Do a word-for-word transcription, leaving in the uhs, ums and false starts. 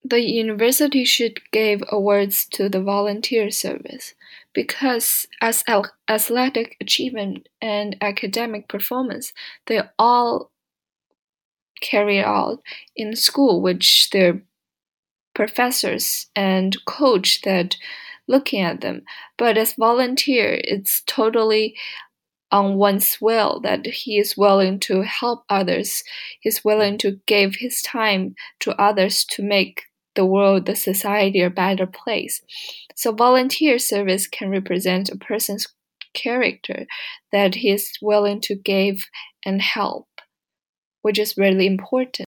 the university should give awards to the volunteer service because as athletic achievement and academic performance, they all carry out in school, which their professors and coach that looking at them. But as volunteer, it's totally on one's will that he is willing to help others. He's willing to give his time to others to make the world, the society, a better place. So volunteer service can represent a person's character that he is willing to give and help, which is really important.